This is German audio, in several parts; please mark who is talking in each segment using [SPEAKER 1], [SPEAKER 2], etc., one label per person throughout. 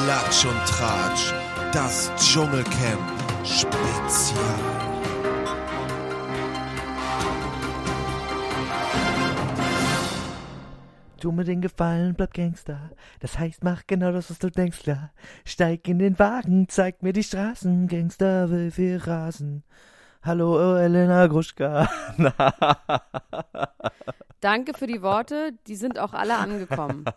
[SPEAKER 1] Klatsch und Tratsch, das Dschungelcamp Spezial.
[SPEAKER 2] Tu mir den Gefallen, bleib Gangster. Das heißt, mach genau das, was du denkst, klar. Steig in den Wagen, zeig mir die Straßen. Gangster will wir rasen. Hallo, Elena Gruschka.
[SPEAKER 3] Danke für die Worte, die sind auch alle angekommen.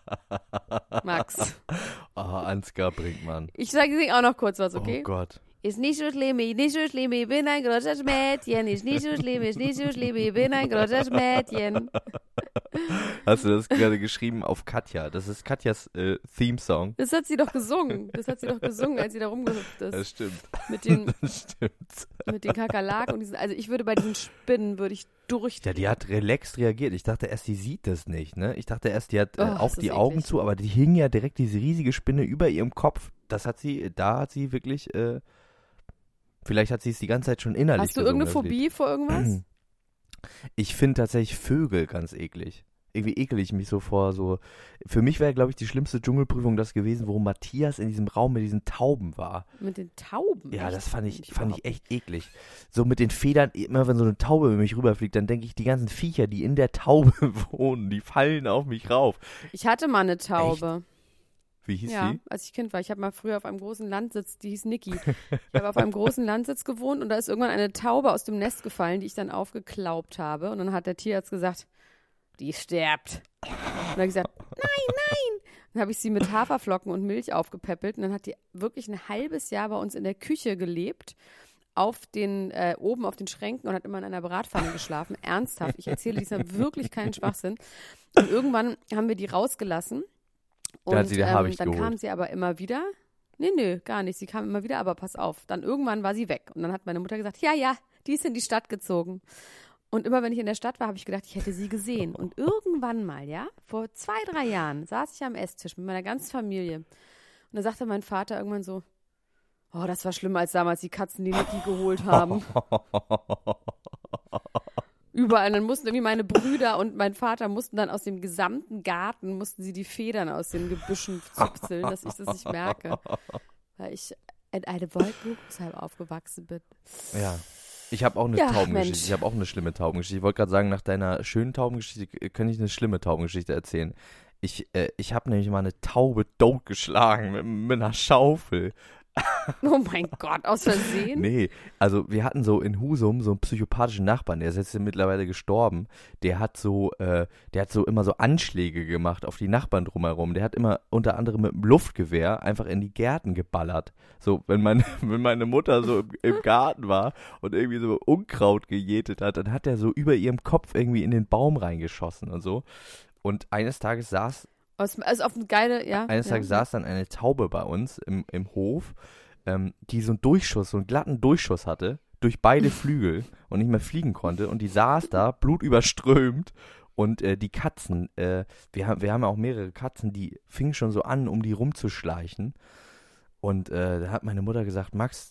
[SPEAKER 3] Max.
[SPEAKER 2] Oh, Ansgar Brinkmann.
[SPEAKER 3] Ich sage auch noch kurz was, okay?
[SPEAKER 2] Oh Gott.
[SPEAKER 3] Ist nicht so schlimm, ich bin ein großes Mädchen. Ist nicht so schlimm, ich bin ein großes Mädchen.
[SPEAKER 2] Hast du das gerade geschrieben auf Katja? Das ist Katjas Theme-Song.
[SPEAKER 3] Das hat sie doch gesungen. Als sie da rumgehüpft ist.
[SPEAKER 2] Das stimmt.
[SPEAKER 3] Das stimmt. Mit den Kakerlaken und diesen, also ich würde bei diesen Spinnen, durchdrehen.
[SPEAKER 2] Ja, die hat relaxed reagiert. Ich dachte erst, die sieht das nicht, ne? Ich dachte erst, die hat auch die
[SPEAKER 3] eklig.
[SPEAKER 2] Augen zu, aber die hing ja direkt diese riesige Spinne über ihrem Kopf. Da hat sie wirklich, vielleicht hat sie es die ganze Zeit schon innerlich
[SPEAKER 3] Hast du
[SPEAKER 2] gesungen,
[SPEAKER 3] irgendeine Phobie vor irgendwas?
[SPEAKER 2] Ich finde tatsächlich Vögel ganz eklig. Irgendwie ekel ich mich so vor so. Für mich wäre, glaube ich, die schlimmste Dschungelprüfung das gewesen, wo Matthias in diesem Raum mit diesen Tauben war.
[SPEAKER 3] Mit den Tauben?
[SPEAKER 2] Ja,
[SPEAKER 3] echt?
[SPEAKER 2] das fand ich echt eklig. So mit den Federn, immer wenn so eine Taube über mich rüberfliegt, dann denke ich, die ganzen Viecher, die in der Taube wohnen, die fallen auf mich rauf.
[SPEAKER 3] Ich hatte mal eine Taube.
[SPEAKER 2] Wie hieß
[SPEAKER 3] ja,
[SPEAKER 2] die?
[SPEAKER 3] als ich Kind war. Ich habe mal früher auf einem großen Landsitz, die hieß Niki. Ich habe auf einem großen Landsitz gewohnt und da ist irgendwann eine Taube aus dem Nest gefallen, die ich dann aufgeklaubt habe. Und dann hat der Tierarzt gesagt, die stirbt. Und dann habe ich gesagt, nein. Dann habe ich sie mit Haferflocken und Milch aufgepäppelt und dann hat die wirklich ein halbes Jahr bei uns in der Küche gelebt, oben auf den Schränken und hat immer in einer Bratpfanne geschlafen. Ernsthaft, ich erzähle diesmal wirklich keinen Schwachsinn. Und irgendwann haben wir die rausgelassen. Und dann kam sie aber immer wieder. Nee, gar nicht. Sie kam immer wieder, aber pass auf. Dann irgendwann war sie weg. Und dann hat meine Mutter gesagt, ja, die ist in die Stadt gezogen. Und immer wenn ich in der Stadt war, habe ich gedacht, ich hätte sie gesehen. Und irgendwann mal, vor 2-3 Jahren, saß ich am Esstisch mit meiner ganzen Familie. Und da sagte mein Vater irgendwann so, oh, das war schlimmer als damals die Katzen, die Niki geholt haben. Überall. Dann mussten irgendwie meine Brüder und mein Vater mussten dann aus dem gesamten Garten, mussten sie die Federn aus den Gebüschen zupseln, dass ich das nicht merke. Weil ich in einem Wolkenkuckucksheim aufgewachsen bin.
[SPEAKER 2] Ja. Ich habe auch eine Taubengeschichte. Mensch. Ich habe auch eine schlimme Taubengeschichte. Ich wollte gerade sagen, nach deiner schönen Taubengeschichte könnte ich eine schlimme Taubengeschichte erzählen. Ich habe nämlich mal eine Taube totgeschlagen mit einer Schaufel.
[SPEAKER 3] Oh mein Gott, aus Versehen?
[SPEAKER 2] Nee, also wir hatten so in Husum so einen psychopathischen Nachbarn, der ist jetzt mittlerweile gestorben. Der hat so immer so Anschläge gemacht auf die Nachbarn drumherum. Der hat immer unter anderem mit dem Luftgewehr einfach in die Gärten geballert. So, wenn meine Mutter so im Garten war und irgendwie so Unkraut gejätet hat, dann hat er so über ihrem Kopf irgendwie in den Baum reingeschossen und so. Und eines Tages saß
[SPEAKER 3] auf eine geile, ja.
[SPEAKER 2] Eines Tages saß dann eine Taube bei uns im Hof, die so einen glatten Durchschuss hatte, durch beide Flügel und nicht mehr fliegen konnte. Und die saß da, blutüberströmt. Und die Katzen, wir haben ja auch mehrere Katzen, die fingen schon so an, um die rumzuschleichen. Und da hat meine Mutter gesagt, Max,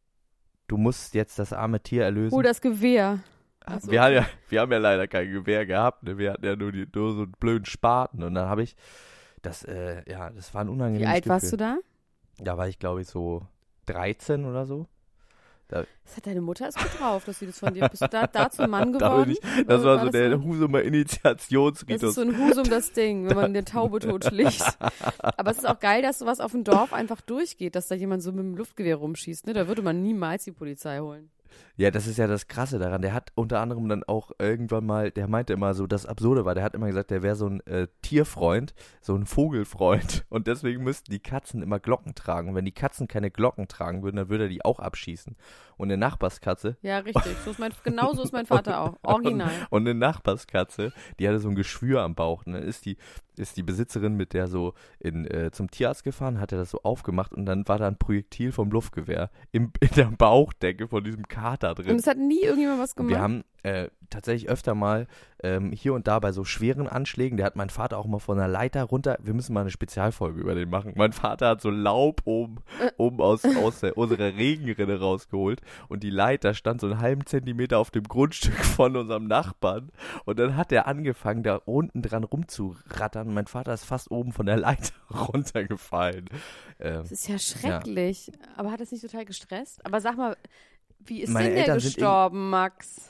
[SPEAKER 2] du musst jetzt das arme Tier erlösen.
[SPEAKER 3] Oh, das Gewehr.
[SPEAKER 2] So. Wir haben ja leider kein Gewehr gehabt, ne? Wir hatten ja nur so einen blöden Spaten und dann habe ich das war ein unangenehmes Gefühl.
[SPEAKER 3] Wie alt warst du da?
[SPEAKER 2] Da war ich, glaube ich, so 13 oder so.
[SPEAKER 3] Das hat deine Mutter erst gut drauf, dass sie das von dir, bist du da zum Mann geworden?
[SPEAKER 2] Das war so der Husumer Initiationsritus.
[SPEAKER 3] Das ist so ein Husum das Ding, wenn man eine Taube totschlägt. Aber es ist auch geil, dass sowas auf dem Dorf einfach durchgeht, dass da jemand so mit dem Luftgewehr rumschießt, ne? Da würde man niemals die Polizei holen.
[SPEAKER 2] Ja, das ist ja das Krasse daran. Der hat unter anderem dann auch irgendwann mal, der meinte immer so, das Absurde war, der hat immer gesagt, der wäre so ein Tierfreund, so ein Vogelfreund und deswegen müssten die Katzen immer Glocken tragen. Und wenn die Katzen keine Glocken tragen würden, dann würde er die auch abschießen. Und eine Nachbarskatze.
[SPEAKER 3] Ja, richtig. Genau so ist mein Vater auch. Original.
[SPEAKER 2] Und eine Nachbarskatze, die hatte so ein Geschwür am Bauch. Und dann ist die Besitzerin mit der so zum Tierarzt gefahren, hat er das so aufgemacht und dann war da ein Projektil vom Luftgewehr in der Bauchdecke von diesem Kater drin.
[SPEAKER 3] Und es hat nie irgendjemand was gemacht?
[SPEAKER 2] tatsächlich öfter mal hier und da bei so schweren Anschlägen, der hat mein Vater auch mal von der Leiter runter, wir müssen mal eine Spezialfolge über den machen. Mein Vater hat so Laub oben aus unserer Regenrinne rausgeholt und die Leiter stand so einen halben Zentimeter auf dem Grundstück von unserem Nachbarn und dann hat er angefangen, da unten dran rumzurattern und mein Vater ist fast oben von der Leiter runtergefallen.
[SPEAKER 3] Das ist ja schrecklich. Aber hat das nicht total gestresst? Aber sag mal, wie ist
[SPEAKER 2] Meine
[SPEAKER 3] denn der
[SPEAKER 2] Eltern sind
[SPEAKER 3] gestorben, Max?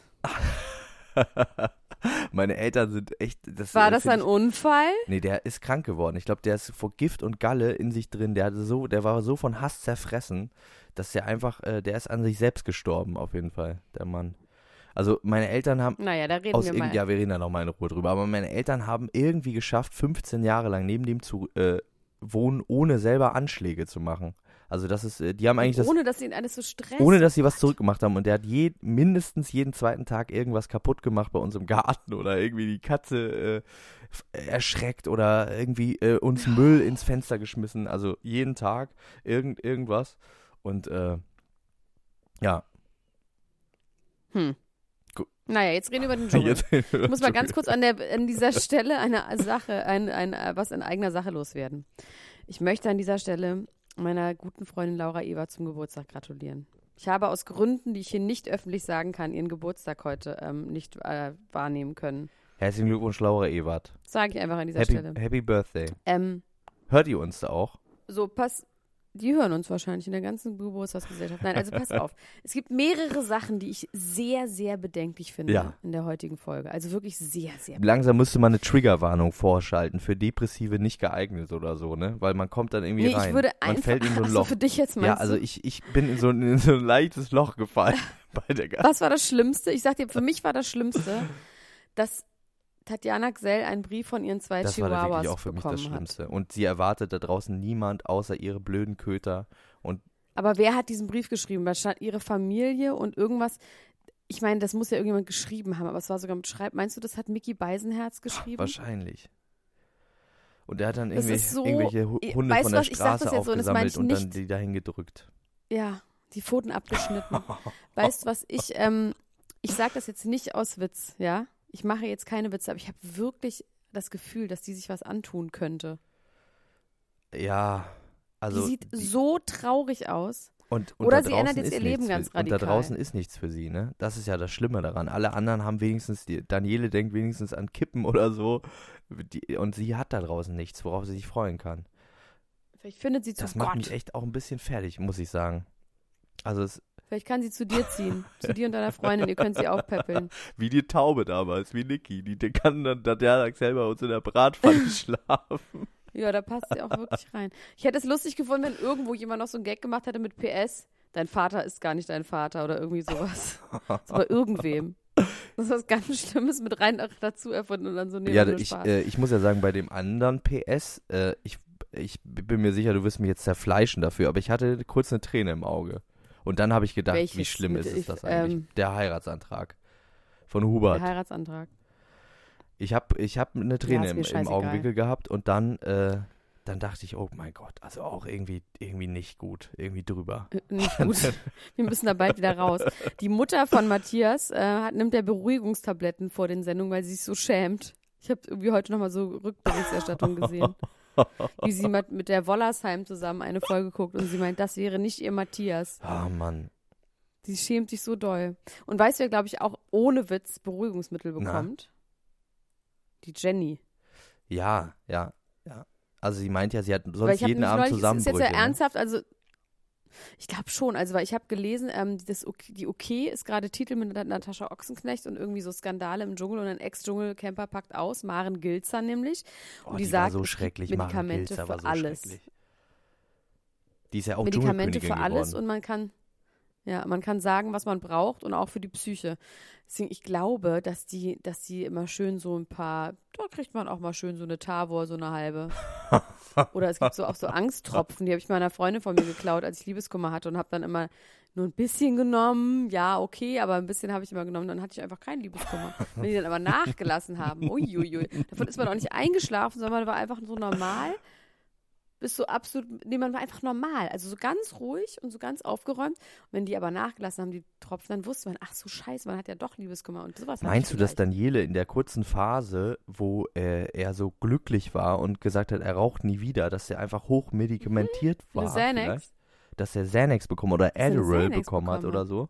[SPEAKER 2] Meine Eltern sind echt.
[SPEAKER 3] War das ein Unfall?
[SPEAKER 2] Nee, der ist krank geworden. Ich glaube, der ist vor Gift und Galle in sich drin. Der war so von Hass zerfressen, dass der einfach, der ist an sich selbst gestorben, auf jeden Fall, der Mann. Also meine Eltern haben.
[SPEAKER 3] Naja, da reden wir mal.
[SPEAKER 2] Ja, wir reden da nochmal in Ruhe drüber. Aber meine Eltern haben irgendwie geschafft, 15 Jahre lang neben dem zu wohnen, ohne selber Anschläge zu machen. Also das ist, die haben eigentlich
[SPEAKER 3] ohne, dass ihnen alles so stresst.
[SPEAKER 2] ohne dass sie was zurückgemacht haben. Und der hat mindestens jeden zweiten Tag irgendwas kaputt gemacht bei uns im Garten oder irgendwie die Katze erschreckt oder irgendwie uns Müll ins Fenster geschmissen. Also jeden Tag irgendwas. Und ja.
[SPEAKER 3] Naja, jetzt reden wir über den Dschungel. Ich muss mal ganz kurz an dieser Stelle eine Sache, was in eigener Sache loswerden. Ich möchte an dieser Stelle meiner guten Freundin Laura Ewert zum Geburtstag gratulieren. Ich habe aus Gründen, die ich hier nicht öffentlich sagen kann, ihren Geburtstag heute nicht wahrnehmen können.
[SPEAKER 2] Herzlichen Glückwunsch, Laura Ewert.
[SPEAKER 3] Sage ich einfach an dieser Stelle.
[SPEAKER 2] Happy Birthday. Hört ihr uns da auch?
[SPEAKER 3] Die hören uns wahrscheinlich in der ganzen Geburtstagsgesellschaft. Nein, also pass auf. Es gibt mehrere Sachen, die ich sehr, sehr bedenklich finde in der heutigen Folge. Also wirklich sehr, sehr bedenklich.
[SPEAKER 2] Langsam müsste man eine Triggerwarnung vorschalten. Für Depressive nicht geeignet oder so, ne? Weil man kommt dann irgendwie rein.
[SPEAKER 3] Ich würde
[SPEAKER 2] man fällt in so ein Loch.
[SPEAKER 3] Für dich jetzt meinst
[SPEAKER 2] Ja, also ich bin in so ein leichtes Loch gefallen bei der ganzen.
[SPEAKER 3] Was war das Schlimmste? Ich sag dir, für mich war das Schlimmste, dass Tatjana Gsell einen Brief von ihren 2
[SPEAKER 2] Das war
[SPEAKER 3] Chihuahuas
[SPEAKER 2] wirklich auch für mich das Schlimmste.
[SPEAKER 3] Hat.
[SPEAKER 2] Und sie erwartet da draußen niemand außer ihre blöden Köter.
[SPEAKER 3] Aber wer hat diesen Brief geschrieben? Da stand ihre Familie und irgendwas. Ich meine, das muss ja irgendjemand geschrieben haben, aber es war sogar mit Meinst du, das hat Mickey Beisenherz geschrieben?
[SPEAKER 2] Wahrscheinlich. Und er hat dann
[SPEAKER 3] so,
[SPEAKER 2] irgendwelche Hunde von der Straße aufgesammelt und dann die dahin gedrückt.
[SPEAKER 3] Ja, die Pfoten abgeschnitten. Weißt du was, ich sage das jetzt nicht aus Witz, ja? Ich mache jetzt keine Witze, aber ich habe wirklich das Gefühl, dass die sich was antun könnte.
[SPEAKER 2] Ja, also.
[SPEAKER 3] Die sieht so traurig aus.
[SPEAKER 2] Und
[SPEAKER 3] oder sie ändert jetzt ihr Leben ganz radikal.
[SPEAKER 2] Und da draußen ist nichts für sie, ne? Das ist ja das Schlimme daran. Alle anderen haben wenigstens, Daniele denkt wenigstens an Kippen oder so. Und sie hat da draußen nichts, worauf sie sich freuen kann.
[SPEAKER 3] Vielleicht findet sie zu Gott.
[SPEAKER 2] Das macht mich echt auch ein bisschen fertig, muss ich sagen. Also
[SPEAKER 3] Vielleicht kann sie zu dir ziehen. Zu dir und deiner Freundin. Ihr könnt sie aufpäppeln.
[SPEAKER 2] Wie die Taube damals, wie Niki. Die kann dann der selber bei uns in der Bratpfanne schlafen.
[SPEAKER 3] Ja, da passt sie auch wirklich rein. Ich hätte es lustig gefunden, wenn irgendwo jemand noch so einen Gag gemacht hätte mit PS. Dein Vater ist gar nicht dein Vater oder irgendwie sowas. So bei irgendwem. Das ist was ganz Schlimmes mit rein dazu erfunden und dann so
[SPEAKER 2] ich muss ja sagen, bei dem anderen PS, ich bin mir sicher, du wirst mich jetzt zerfleischen dafür, aber ich hatte kurz eine Träne im Auge. Und dann habe ich gedacht, wie schlimm ist das eigentlich? Der Heiratsantrag von Hubert.
[SPEAKER 3] Der Heiratsantrag.
[SPEAKER 2] Ich hab eine Träne im Augenwinkel gehabt und dann dachte ich, oh mein Gott, also auch irgendwie nicht gut, irgendwie drüber.
[SPEAKER 3] Nicht gut. Wir müssen da bald wieder raus. Die Mutter von Matthias nimmt ja Beruhigungstabletten vor den Sendungen, weil sie sich so schämt. Ich habe irgendwie heute nochmal so Rückberichterstattung gesehen. Wie sie mit der Wollersheim zusammen eine Folge guckt und sie meint, das wäre nicht ihr Matthias.
[SPEAKER 2] Ah, Mann.
[SPEAKER 3] Sie schämt sich so doll. Und weißt du, wer, glaube ich, auch ohne Witz Beruhigungsmittel bekommt? Die Jenny.
[SPEAKER 2] Ja. Also sie meint ja, sie hat sonst jeden Abend Zusammenbrüche.
[SPEAKER 3] Ist jetzt ja ernsthaft, also ich glaube schon, also weil ich habe gelesen, die Okay ist gerade Titel mit Natascha Ochsenknecht und irgendwie so Skandale im Dschungel und ein Ex-Dschungelcamper packt aus, Maren Gilzer nämlich. Und die sagt,
[SPEAKER 2] so schrecklich,
[SPEAKER 3] Medikamente für alles.
[SPEAKER 2] Die ist ja auch
[SPEAKER 3] Medikamente für alles
[SPEAKER 2] geworden.
[SPEAKER 3] Und man kann sagen, was man braucht und auch für die Psyche. Deswegen, ich glaube, dass die immer schön so ein paar, da kriegt man auch mal schön so eine Tavor, so eine halbe. Oder es gibt auch so Angsttropfen, die habe ich meiner Freundin von mir geklaut, als ich Liebeskummer hatte und habe dann immer nur ein bisschen genommen. Ja, okay, aber ein bisschen habe ich immer genommen, dann hatte ich einfach keinen Liebeskummer. Wenn die dann aber nachgelassen haben, uiuiui, davon ist man auch nicht eingeschlafen, sondern war einfach so normal. bis so absolut, nee, man war einfach normal. Also so ganz ruhig und so ganz aufgeräumt. Und wenn die aber nachgelassen haben, die Tropfen, dann wusste man, ach so scheiße, man hat ja doch Liebeskummer und sowas.
[SPEAKER 2] Meinst du, dass Daniele in der kurzen Phase, wo er so glücklich war und gesagt hat, er raucht nie wieder, dass er einfach hochmedikamentiert war?
[SPEAKER 3] Eine Xanax?
[SPEAKER 2] Vielleicht? Dass er Xanax bekommen oder
[SPEAKER 3] er eine
[SPEAKER 2] Adderall
[SPEAKER 3] Xanax
[SPEAKER 2] bekommen hat
[SPEAKER 3] bekommen
[SPEAKER 2] oder
[SPEAKER 3] hat.
[SPEAKER 2] so?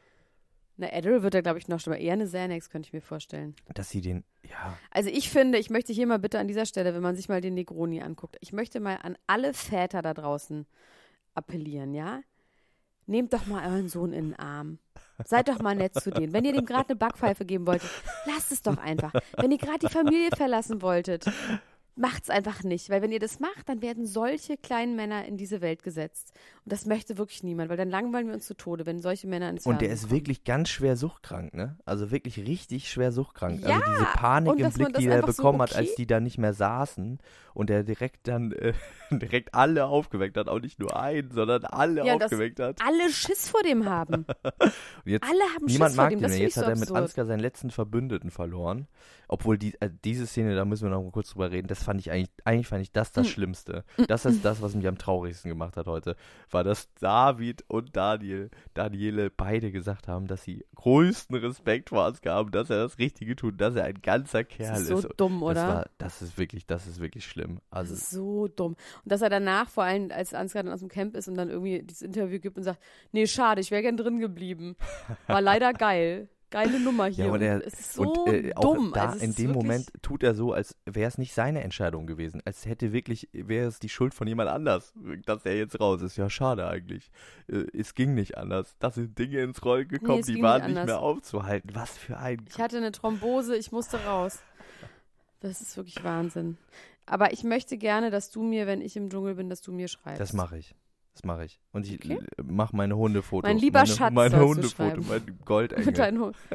[SPEAKER 3] Na, Adderall wird er, glaube ich, noch schlimmer. Eher eine Xanax, könnte ich mir vorstellen.
[SPEAKER 2] Dass sie den, ja.
[SPEAKER 3] Also ich finde, ich möchte hier mal bitte an dieser Stelle, wenn man sich mal den Negroni anguckt, ich möchte mal an alle Väter da draußen appellieren, ja? Nehmt doch mal euren Sohn in den Arm. Seid doch mal nett zu denen. Wenn ihr dem gerade eine Backpfeife geben wolltet, lasst es doch einfach. Wenn ihr gerade die Familie verlassen wolltet, macht's einfach nicht. Weil wenn ihr das macht, dann werden solche kleinen Männer in diese Welt gesetzt. Und das möchte wirklich niemand, weil dann langweilen wir uns zu Tode, wenn solche Männer ins
[SPEAKER 2] Und der
[SPEAKER 3] Fernsehen
[SPEAKER 2] ist
[SPEAKER 3] kommen.
[SPEAKER 2] wirklich ganz schwer suchtkrank, ne? Also wirklich richtig schwer suchtkrank.
[SPEAKER 3] Ja,
[SPEAKER 2] also diese Panik
[SPEAKER 3] und
[SPEAKER 2] im
[SPEAKER 3] dass man
[SPEAKER 2] Blick,
[SPEAKER 3] das
[SPEAKER 2] die er
[SPEAKER 3] einfach so
[SPEAKER 2] bekommen hat,
[SPEAKER 3] okay-
[SPEAKER 2] als die da nicht mehr saßen und er direkt dann direkt alle aufgeweckt hat. Auch nicht nur einen, sondern alle
[SPEAKER 3] Ja, und dass
[SPEAKER 2] aufgeweckt hat.
[SPEAKER 3] alle Schiss vor dem haben.
[SPEAKER 2] Und jetzt,
[SPEAKER 3] Alle haben
[SPEAKER 2] niemand
[SPEAKER 3] Schiss vor
[SPEAKER 2] mag
[SPEAKER 3] dem.
[SPEAKER 2] den
[SPEAKER 3] Das
[SPEAKER 2] mehr.
[SPEAKER 3] finde
[SPEAKER 2] Jetzt
[SPEAKER 3] ich so
[SPEAKER 2] hat er mit
[SPEAKER 3] absurd.
[SPEAKER 2] Ansgar seinen letzten Verbündeten verloren. Obwohl diese Szene, da müssen wir noch mal kurz drüber reden, das fand ich eigentlich fand ich das Schlimmste. Das ist das, was mich am traurigsten gemacht hat heute, war, dass David und Daniele beide gesagt haben, dass sie größten Respekt vor Ansgar haben, dass er das Richtige tut, dass er ein ganzer Kerl
[SPEAKER 3] Das ist so dumm, oder?
[SPEAKER 2] Das ist wirklich schlimm.
[SPEAKER 3] Das
[SPEAKER 2] Also
[SPEAKER 3] ist so dumm. Und dass er danach, vor allem als Ansgar dann aus dem Camp ist und dann irgendwie dieses Interview gibt und sagt, nee, schade, ich wäre gern drin geblieben. War leider geil. Geile Nummer hier.
[SPEAKER 2] ja, und
[SPEAKER 3] es ist so
[SPEAKER 2] auch
[SPEAKER 3] dumm.
[SPEAKER 2] da
[SPEAKER 3] Also es
[SPEAKER 2] in
[SPEAKER 3] ist
[SPEAKER 2] dem
[SPEAKER 3] wirklich-
[SPEAKER 2] Moment tut er so, als wäre es nicht seine Entscheidung gewesen. Als wäre es die Schuld von jemand anders, dass er jetzt raus ist. Ja, schade eigentlich. Es ging nicht anders. Da sind Dinge ins Rollen gekommen,
[SPEAKER 3] es
[SPEAKER 2] die
[SPEAKER 3] ging
[SPEAKER 2] waren
[SPEAKER 3] nicht
[SPEAKER 2] nicht
[SPEAKER 3] anders.
[SPEAKER 2] mehr aufzuhalten. Was für ein...
[SPEAKER 3] Ich hatte eine Thrombose, ich musste raus. Das ist wirklich Wahnsinn. Aber ich möchte gerne, dass du mir, wenn ich im Dschungel bin, dass du mir schreibst.
[SPEAKER 2] Das mache ich. Und ich
[SPEAKER 3] Okay.
[SPEAKER 2] mache meine Hundefotos.
[SPEAKER 3] Mein lieber Schatz
[SPEAKER 2] Mein
[SPEAKER 3] sollst du
[SPEAKER 2] Hundefoto,
[SPEAKER 3] schreiben.
[SPEAKER 2] mein Goldengel.
[SPEAKER 3] Mit deinem Hund.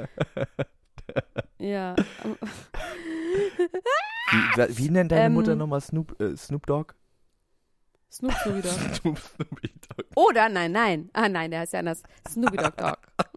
[SPEAKER 3] Ja.
[SPEAKER 2] Wie nennt deine Mutter
[SPEAKER 3] Ähm,
[SPEAKER 2] nochmal Snoop Dogg?
[SPEAKER 3] Snoopy Dogg.
[SPEAKER 2] Snoopy Dogg.
[SPEAKER 3] Oder nein. Ah nein, der heißt ja anders. Snoopy Dogg Dog.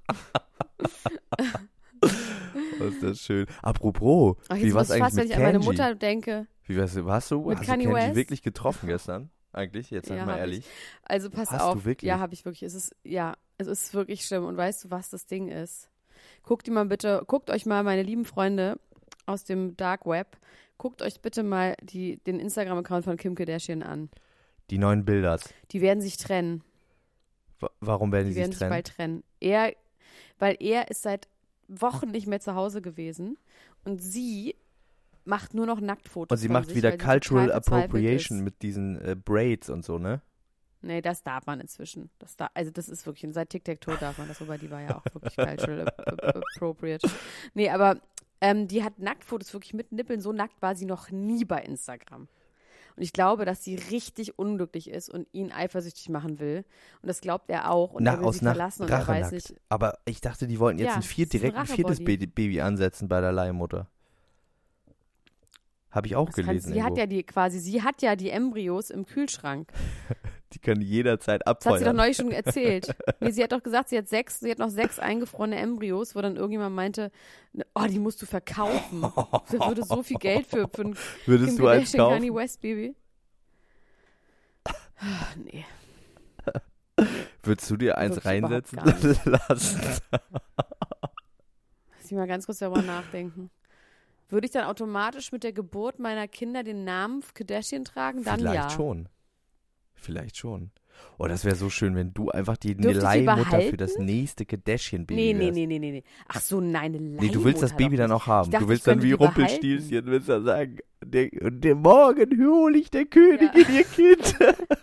[SPEAKER 2] Oh, ist das schön. Apropos,
[SPEAKER 3] Ach,
[SPEAKER 2] wie
[SPEAKER 3] jetzt
[SPEAKER 2] war's
[SPEAKER 3] muss ich
[SPEAKER 2] eigentlich
[SPEAKER 3] fast, wenn
[SPEAKER 2] mit
[SPEAKER 3] ich an meine
[SPEAKER 2] Kenji?
[SPEAKER 3] Mutter denke.
[SPEAKER 2] Wie warst du?
[SPEAKER 3] Mit
[SPEAKER 2] Hast du
[SPEAKER 3] Kanye
[SPEAKER 2] Kenji
[SPEAKER 3] West?
[SPEAKER 2] wirklich getroffen gestern? Eigentlich? Jetzt sag
[SPEAKER 3] Ja,
[SPEAKER 2] mal
[SPEAKER 3] hab
[SPEAKER 2] ehrlich.
[SPEAKER 3] Also pass
[SPEAKER 2] Hast
[SPEAKER 3] auf.
[SPEAKER 2] du wirklich?
[SPEAKER 3] Ja, habe ich wirklich. Es ist wirklich schlimm. Und weißt du, was das Ding ist? Guckt euch mal, meine lieben Freunde aus dem Dark Web, guckt euch bitte mal den Instagram-Account von Kim Kardashian an.
[SPEAKER 2] Die neuen Bilders.
[SPEAKER 3] Die werden sich trennen.
[SPEAKER 2] Warum werden
[SPEAKER 3] Die
[SPEAKER 2] die
[SPEAKER 3] werden
[SPEAKER 2] sich
[SPEAKER 3] sich
[SPEAKER 2] trennen?
[SPEAKER 3] bald trennen. Weil er ist seit Wochen nicht mehr zu Hause gewesen und sie macht nur noch Nacktfotos.
[SPEAKER 2] Und sie
[SPEAKER 3] von
[SPEAKER 2] macht
[SPEAKER 3] sich,
[SPEAKER 2] wieder
[SPEAKER 3] weil sie
[SPEAKER 2] Cultural
[SPEAKER 3] total verzweifelt
[SPEAKER 2] Appropriation
[SPEAKER 3] ist.
[SPEAKER 2] mit diesen Braids und so, ne?
[SPEAKER 3] Nee, das darf man inzwischen. Also das ist wirklich, seit Tic-Tac-Toe darf man das, wobei die war ja auch wirklich cultural appropriate. Nee, aber die hat Nacktfotos wirklich mit Nippeln. So nackt war sie noch nie bei Instagram. Und ich glaube, dass sie richtig unglücklich ist und ihn eifersüchtig machen will. Und das glaubt er auch. Und er will sie verlassen und er weiß
[SPEAKER 2] Rachenakt.
[SPEAKER 3] nicht.
[SPEAKER 2] Aber ich dachte, die wollten jetzt
[SPEAKER 3] Ja,
[SPEAKER 2] direkt ein viertes
[SPEAKER 3] Rachebody.
[SPEAKER 2] Baby ansetzen bei der Leihmutter. Habe ich auch gelesen.
[SPEAKER 3] Sie hat
[SPEAKER 2] irgendwo.
[SPEAKER 3] sie hat ja die Embryos im Kühlschrank.
[SPEAKER 2] Die können jederzeit
[SPEAKER 3] Das hat sie doch
[SPEAKER 2] abfeuern.
[SPEAKER 3] neulich schon erzählt. Nee, sie hat doch gesagt, sie hat noch 6 eingefrorene Embryos, wo dann irgendjemand meinte, oh, die musst du verkaufen. Da würde so viel Geld für ein
[SPEAKER 2] Würdest
[SPEAKER 3] Kim
[SPEAKER 2] du eins
[SPEAKER 3] Kardashian,
[SPEAKER 2] kaufen?
[SPEAKER 3] Kanye West Baby. Nee.
[SPEAKER 2] Würdest du dir eins
[SPEAKER 3] Wirklich überhaupt
[SPEAKER 2] reinsetzen
[SPEAKER 3] gar
[SPEAKER 2] lassen?
[SPEAKER 3] Lass mich mal ganz kurz darüber nachdenken. Würde ich dann automatisch mit der Geburt meiner Kinder den Namen Kardashian tragen? Dann
[SPEAKER 2] Vielleicht
[SPEAKER 3] ja.
[SPEAKER 2] schon. Vielleicht schon. Oh, das wäre so schön, wenn du einfach eine
[SPEAKER 3] Dürfte ich die
[SPEAKER 2] Leihmutter für
[SPEAKER 3] behalten?
[SPEAKER 2] das nächste Kardashian-Baby wärst.
[SPEAKER 3] Nee. Ach so, nein, eine
[SPEAKER 2] Nee, du willst das
[SPEAKER 3] Leihmutter
[SPEAKER 2] Baby
[SPEAKER 3] doch
[SPEAKER 2] dann
[SPEAKER 3] nicht.
[SPEAKER 2] auch haben.
[SPEAKER 3] Ich dachte,
[SPEAKER 2] Du willst
[SPEAKER 3] ich
[SPEAKER 2] dann
[SPEAKER 3] könnte
[SPEAKER 2] wie
[SPEAKER 3] die behalten.
[SPEAKER 2] Rumpelstilzchen, willst dann sagen, der Morgen hole ich der Königin ihr Kind.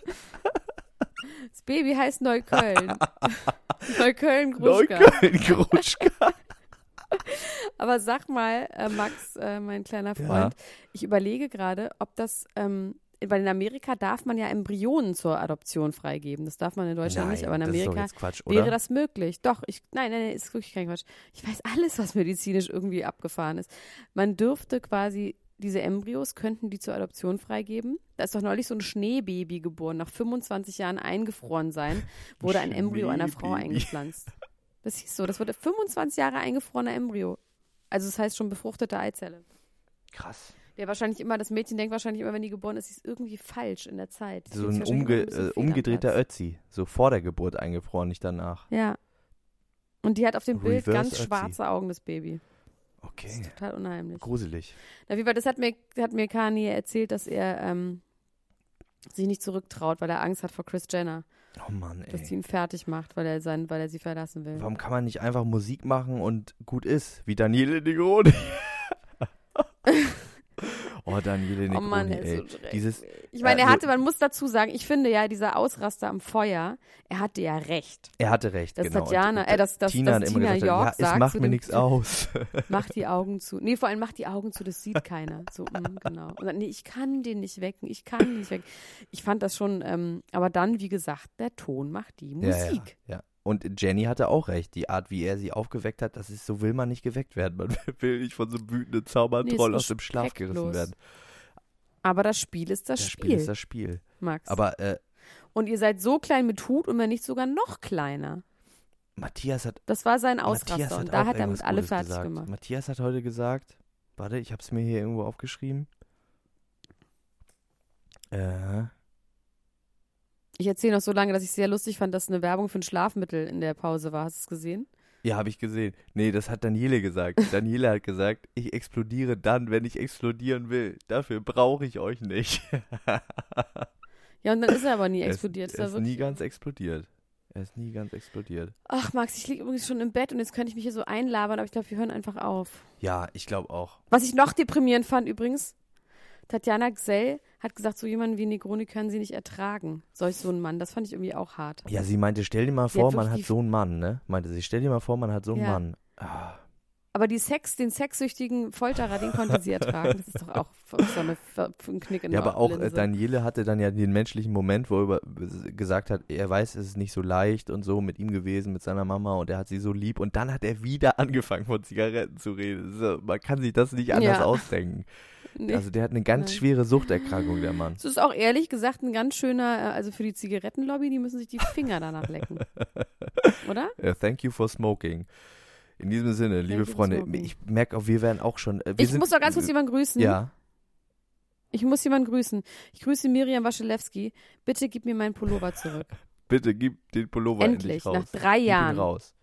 [SPEAKER 3] Das Baby heißt Neukölln. Neukölln-Gruschka.
[SPEAKER 2] Neukölln, Gruschka.
[SPEAKER 3] Aber sag mal, Max, mein kleiner Freund, ich überlege gerade, ob das, weil in Amerika darf man ja Embryonen zur Adoption freigeben. Das darf man in Deutschland nicht, aber in
[SPEAKER 2] das ist doch
[SPEAKER 3] Amerika
[SPEAKER 2] jetzt Quatsch, oder?
[SPEAKER 3] wäre das möglich. Doch, nein, ist wirklich kein Quatsch. Ich weiß alles, was medizinisch irgendwie abgefahren ist. Man dürfte quasi, diese Embryos könnten die zur Adoption freigeben. Da ist doch neulich so ein Schneebaby geboren, nach 25 Jahren eingefroren sein, wurde ein Embryo einer Frau
[SPEAKER 2] Schneebaby.
[SPEAKER 3] eingepflanzt. Das hieß so, das wurde 25 Jahre eingefrorener Embryo. Also das heißt schon befruchtete Eizelle.
[SPEAKER 2] Krass.
[SPEAKER 3] Der wahrscheinlich immer, das Mädchen denkt wahrscheinlich immer, wenn die geboren ist, sie ist irgendwie falsch in der Zeit.
[SPEAKER 2] So ein umgedrehter Ötzi. So vor der Geburt eingefroren, nicht danach.
[SPEAKER 3] Ja. Und die hat auf dem Bild
[SPEAKER 2] Reverse
[SPEAKER 3] ganz
[SPEAKER 2] Ötzi.
[SPEAKER 3] schwarze Augen, das Baby. Das
[SPEAKER 2] Okay.
[SPEAKER 3] ist total unheimlich.
[SPEAKER 2] Gruselig.
[SPEAKER 3] Auf jeden Fall, das hat mir Kanye erzählt, dass er sich nicht zurücktraut, weil er Angst hat vor Kris Jenner.
[SPEAKER 2] Oh Mann,
[SPEAKER 3] Dass sie
[SPEAKER 2] ey.
[SPEAKER 3] ihn fertig macht, weil er sie verlassen will.
[SPEAKER 2] Warum kann man nicht einfach Musik machen und gut ist? Wie Daniele Negroni. Oh, Daniele Negroni,
[SPEAKER 3] Oh Mann, er
[SPEAKER 2] ey.
[SPEAKER 3] ist so
[SPEAKER 2] Dieses,
[SPEAKER 3] Ich meine,
[SPEAKER 2] also-
[SPEAKER 3] man muss dazu sagen, ich finde ja, dieser Ausraster am Feuer, er hatte ja recht.
[SPEAKER 2] er hatte recht,
[SPEAKER 3] Dass
[SPEAKER 2] genau.
[SPEAKER 3] Tatjana,
[SPEAKER 2] Und
[SPEAKER 3] dass
[SPEAKER 2] Tina hat immer
[SPEAKER 3] Tina
[SPEAKER 2] gesagt,
[SPEAKER 3] York
[SPEAKER 2] ja, es
[SPEAKER 3] sagt
[SPEAKER 2] macht
[SPEAKER 3] zu
[SPEAKER 2] mir
[SPEAKER 3] dem-
[SPEAKER 2] nichts aus.
[SPEAKER 3] Mach die Augen zu. Nee, vor allem mach die Augen zu, das sieht keiner. So, genau. Und dann, nee, ich kann den nicht wecken, ich kann den nicht wecken. Ich fand das schon, aber dann, wie gesagt, der Ton macht die Musik.
[SPEAKER 2] Ja. Und Jenny hatte auch recht. Die Art, wie er sie aufgeweckt hat, das ist, so will man nicht geweckt werden. Man will nicht von so einem wütenden Zaubertroll
[SPEAKER 3] Nee, ist
[SPEAKER 2] aus dem Schlaf gerissen
[SPEAKER 3] respektlos.
[SPEAKER 2] werden.
[SPEAKER 3] Aber das Spiel ist das Spiel,
[SPEAKER 2] Spiel ist das Spiel.
[SPEAKER 3] Max.
[SPEAKER 2] Aber
[SPEAKER 3] Und ihr seid so klein mit Hut und wenn nicht sogar noch kleiner.
[SPEAKER 2] Matthias hat
[SPEAKER 3] Das war sein
[SPEAKER 2] Matthias
[SPEAKER 3] Ausraster
[SPEAKER 2] hat
[SPEAKER 3] und da
[SPEAKER 2] auch
[SPEAKER 3] hat er
[SPEAKER 2] irgendwas
[SPEAKER 3] mit alle
[SPEAKER 2] Gutes
[SPEAKER 3] fertig
[SPEAKER 2] gesagt.
[SPEAKER 3] gemacht.
[SPEAKER 2] Matthias hat heute gesagt, warte, ich habe es mir hier irgendwo aufgeschrieben.
[SPEAKER 3] Ich erzähle noch so lange, dass ich sehr lustig fand, dass eine Werbung für ein Schlafmittel in der Pause war. Hast du es gesehen?
[SPEAKER 2] Ja, habe ich gesehen. Nee, das hat Daniele gesagt. Daniele hat gesagt, ich explodiere dann, wenn ich explodieren will. Dafür brauche ich euch nicht.
[SPEAKER 3] Ja, und dann ist er aber nie
[SPEAKER 2] Er
[SPEAKER 3] explodiert.
[SPEAKER 2] ist nie ganz explodiert. Er ist nie ganz explodiert.
[SPEAKER 3] Ach, Max, ich liege übrigens schon im Bett und jetzt könnte ich mich hier so einlabern, aber ich glaube, wir hören einfach auf.
[SPEAKER 2] Ja, ich glaube auch.
[SPEAKER 3] Was ich noch deprimierend fand übrigens, Tatjana Gsell hat gesagt, so jemanden wie Negroni können sie nicht ertragen. Solch so einen Mann, das fand ich irgendwie auch hart.
[SPEAKER 2] Ja, sie meinte, stell dir mal
[SPEAKER 3] Sie
[SPEAKER 2] vor,
[SPEAKER 3] hat
[SPEAKER 2] man
[SPEAKER 3] wirklich
[SPEAKER 2] hat so einen Mann, ne? Meinte sie, stell dir mal vor, man hat so einen
[SPEAKER 3] Ja.
[SPEAKER 2] Mann. Ah,
[SPEAKER 3] Aber den sexsüchtigen Folterer, den konnte sie ertragen. Das ist doch auch so ein Knick in
[SPEAKER 2] ja,
[SPEAKER 3] der
[SPEAKER 2] aber auch
[SPEAKER 3] Linse.
[SPEAKER 2] Daniele hatte dann ja den menschlichen Moment, wo er gesagt hat, er weiß, es ist nicht so leicht und so mit ihm gewesen, mit seiner Mama und er hat sie so lieb und dann hat er wieder angefangen von Zigaretten zu reden. So, man kann sich das nicht anders
[SPEAKER 3] Ja.
[SPEAKER 2] ausdenken.
[SPEAKER 3] Nee.
[SPEAKER 2] Also der hat eine ganz
[SPEAKER 3] Nein.
[SPEAKER 2] schwere Suchterkrankung, der Mann.
[SPEAKER 3] Das ist auch ehrlich gesagt ein ganz schöner, also für die Zigarettenlobby, die müssen sich die Finger danach lecken. Oder?
[SPEAKER 2] Thank you for smoking. In diesem Sinne, liebe
[SPEAKER 3] you for
[SPEAKER 2] Freunde,
[SPEAKER 3] smoking.
[SPEAKER 2] ich merke auch, wir werden auch schon.
[SPEAKER 3] Ich muss doch ganz kurz jemanden grüßen.
[SPEAKER 2] Ja,
[SPEAKER 3] Ich muss jemanden grüßen. Ich grüße Miriam Waschelewski. Bitte gib mir meinen Pullover zurück.
[SPEAKER 2] bitte gib den Pullover endlich
[SPEAKER 3] Endlich,
[SPEAKER 2] raus.
[SPEAKER 3] nach 3
[SPEAKER 2] Gib
[SPEAKER 3] Jahren.
[SPEAKER 2] ihn raus.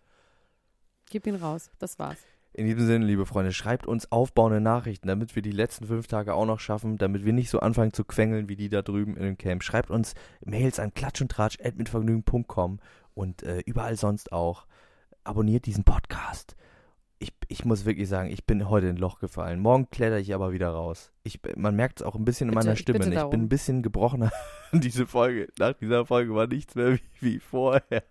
[SPEAKER 3] Gib ihn raus. Das war's.
[SPEAKER 2] In diesem Sinne, liebe Freunde, schreibt uns aufbauende Nachrichten, damit wir die letzten 5 Tage auch noch schaffen, damit wir nicht so anfangen zu quengeln wie die da drüben in dem Camp. Schreibt uns Mails an klatschundtratsch@mitvergnügen.com und überall sonst auch. Abonniert diesen Podcast. Ich muss wirklich sagen, ich bin heute in ein Loch gefallen. Morgen kletter ich aber wieder raus. Man merkt es auch ein bisschen in
[SPEAKER 3] Bitte,
[SPEAKER 2] meiner
[SPEAKER 3] ich
[SPEAKER 2] Stimme.
[SPEAKER 3] bitte
[SPEAKER 2] Ich bin
[SPEAKER 3] darum.
[SPEAKER 2] ein bisschen gebrochener. Diese Folge, nach dieser Folge war nichts mehr wie vorher.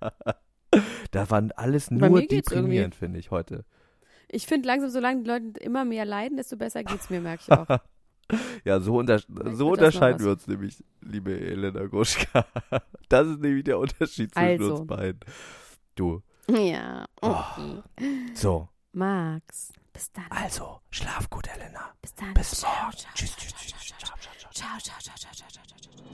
[SPEAKER 2] Da war alles
[SPEAKER 3] Bei
[SPEAKER 2] nur
[SPEAKER 3] mir geht's
[SPEAKER 2] deprimierend, finde ich, heute.
[SPEAKER 3] Ich finde langsam, solange die Leute immer mehr leiden, desto besser geht's mir, merke ich auch.
[SPEAKER 2] Ja, so
[SPEAKER 3] wird das noch
[SPEAKER 2] unterscheiden
[SPEAKER 3] was.
[SPEAKER 2] wir uns nämlich, liebe Elena Gruschka. Das ist nämlich der Unterschied zwischen
[SPEAKER 3] Also.
[SPEAKER 2] uns beiden. Du.
[SPEAKER 3] Ja, okay.
[SPEAKER 2] So.
[SPEAKER 3] Max, bis dann.
[SPEAKER 2] Also, schlaf gut, Elena.
[SPEAKER 3] Bis dann.
[SPEAKER 2] Bis
[SPEAKER 3] Ciao,
[SPEAKER 2] morgen.
[SPEAKER 3] ciao,
[SPEAKER 2] Tschüss,
[SPEAKER 3] ciao,
[SPEAKER 2] tschüss,
[SPEAKER 3] ciao,
[SPEAKER 2] tschüss.
[SPEAKER 3] ciao,
[SPEAKER 2] Ciao, ciao, ciao.
[SPEAKER 3] ciao, ciao, ciao, ciao, ciao, ciao, ciao.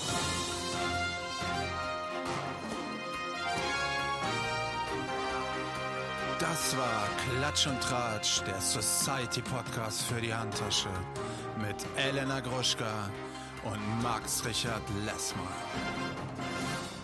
[SPEAKER 1] Das war Klatsch und Tratsch, der Society-Podcast für die Handtasche mit Elena Gruschka und Max Richard Lessmann.